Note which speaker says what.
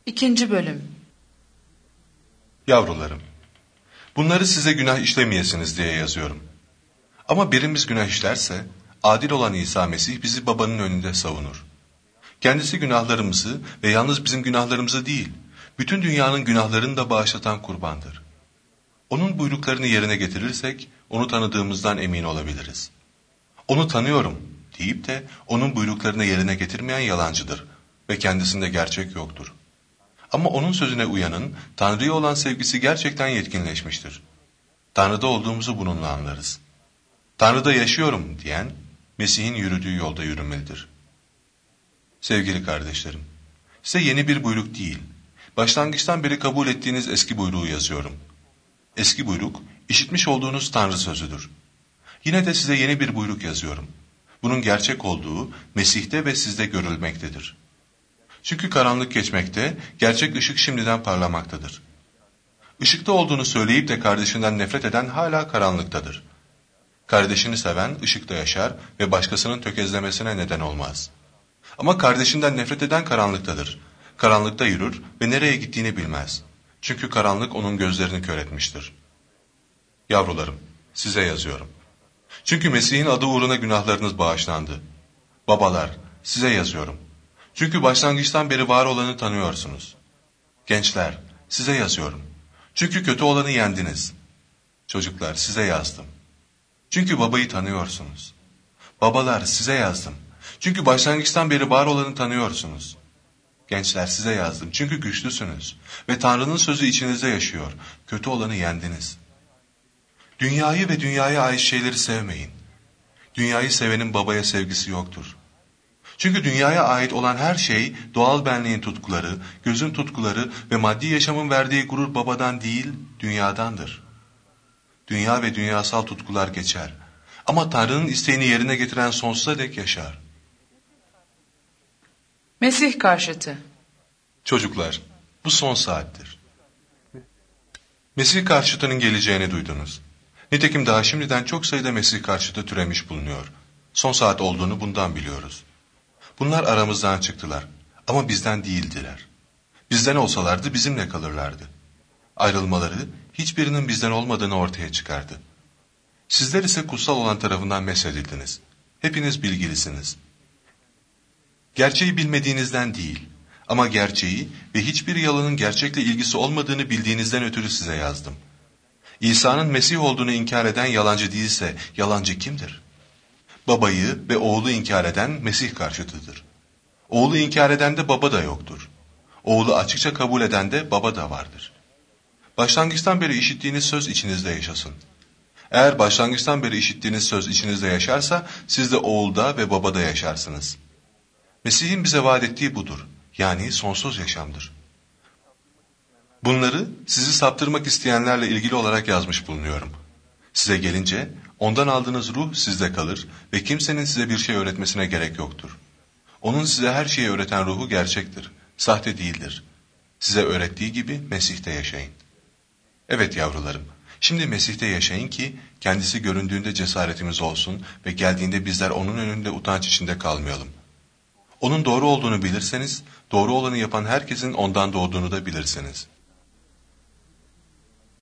Speaker 1: 2. Bölüm.
Speaker 2: Yavrularım, bunları size günah işlemeyesiniz diye yazıyorum. Ama birimiz günah işlerse, adil olan İsa Mesih bizi babanın önünde savunur. Kendisi günahlarımızı ve yalnız bizim günahlarımızı değil, bütün dünyanın günahlarını da bağışlatan kurbandır. Onun buyruklarını yerine getirirsek, onu tanıdığımızdan emin olabiliriz. Onu tanıyorum deyip de onun buyruklarını yerine getirmeyen yalancıdır ve kendisinde gerçek yoktur. Ama onun sözüne uyanın, Tanrı'ya olan sevgisi gerçekten yetkinleşmiştir. Tanrı'da olduğumuzu bununla anlarız. Tanrı'da yaşıyorum diyen, Mesih'in yürüdüğü yolda yürümelidir. Sevgili kardeşlerim, size yeni bir buyruk değil, başlangıçtan beri kabul ettiğiniz eski buyruğu yazıyorum. Eski buyruk, işitmiş olduğunuz Tanrı sözüdür. Yine de size yeni bir buyruk yazıyorum. Bunun gerçek olduğu Mesih'te ve sizde görülmektedir. Çünkü karanlık geçmekte, gerçek ışık şimdiden parlamaktadır. Işıkta olduğunu söyleyip de kardeşinden nefret eden hala karanlıktadır. Kardeşini seven ışıkta yaşar ve başkasının tökezlemesine neden olmaz. Ama kardeşinden nefret eden karanlıktadır. Karanlıkta yürür ve nereye gittiğini bilmez. Çünkü karanlık onun gözlerini kör etmiştir. Yavrularım, size yazıyorum. Çünkü Mesih'in adı uğruna günahlarınız bağışlandı. Babalar, size yazıyorum. Çünkü başlangıçtan beri var olanı tanıyorsunuz. Gençler, size yazıyorum. Çünkü kötü olanı yendiniz. Çocuklar, size yazdım. Çünkü babayı tanıyorsunuz. Babalar, size yazdım. Çünkü başlangıçtan beri var olanı tanıyorsunuz. Gençler, size yazdım. Çünkü güçlüsünüz. Ve Tanrı'nın sözü içinizde yaşıyor. Kötü olanı yendiniz. Dünyayı ve dünyaya ait şeyleri sevmeyin. Dünyayı sevenin babaya sevgisi yoktur. Çünkü dünyaya ait olan her şey, doğal benliğin tutkuları, gözün tutkuları ve maddi yaşamın verdiği gurur babadan değil, dünyadandır. Dünya ve dünyasal tutkular geçer. Ama Tanrı'nın isteğini yerine getiren sonsuza dek yaşar.
Speaker 1: Mesih karşıtı.
Speaker 2: Çocuklar, bu son saattir. Mesih karşıtının geleceğini duydunuz. Nitekim daha şimdiden çok sayıda Mesih karşıtı türemiş bulunuyor. Son saat olduğunu bundan biliyoruz. Bunlar aramızdan çıktılar ama bizden değildiler. Bizden olsalardı bizimle kalırlardı. Ayrılmaları hiçbirinin bizden olmadığını ortaya çıkardı. Sizler ise kutsal olan tarafından mesedildiniz. Hepiniz bilgilisiniz. Gerçeği bilmediğinizden değil ama gerçeği ve hiçbir yalanın gerçekle ilgisi olmadığını bildiğinizden ötürü size yazdım. İsa'nın Mesih olduğunu inkar eden yalancı değilse yalancı kimdir? Babayı ve oğlu inkar eden Mesih karşıtıdır. Oğlu inkar eden de baba da yoktur. Oğlu açıkça kabul eden de baba da vardır. Başlangıçtan beri işittiğiniz söz içinizde yaşasın. Eğer başlangıçtan beri işittiğiniz söz içinizde yaşarsa siz de oğulda ve babada yaşarsınız. Mesih'in bize vaat ettiği budur. Yani sonsuz yaşamdır. Bunları sizi saptırmak isteyenlerle ilgili olarak yazmış bulunuyorum. Size gelince ondan aldığınız ruh sizde kalır ve kimsenin size bir şey öğretmesine gerek yoktur. Onun size her şeyi öğreten ruhu gerçektir, sahte değildir. Size öğrettiği gibi Mesih'te yaşayın. Evet yavrularım, şimdi Mesih'te yaşayın ki kendisi göründüğünde cesaretimiz olsun ve geldiğinde bizler onun önünde utanç içinde kalmayalım. Onun doğru olduğunu bilirseniz, doğru olanı yapan herkesin ondan doğduğunu da bilirsiniz.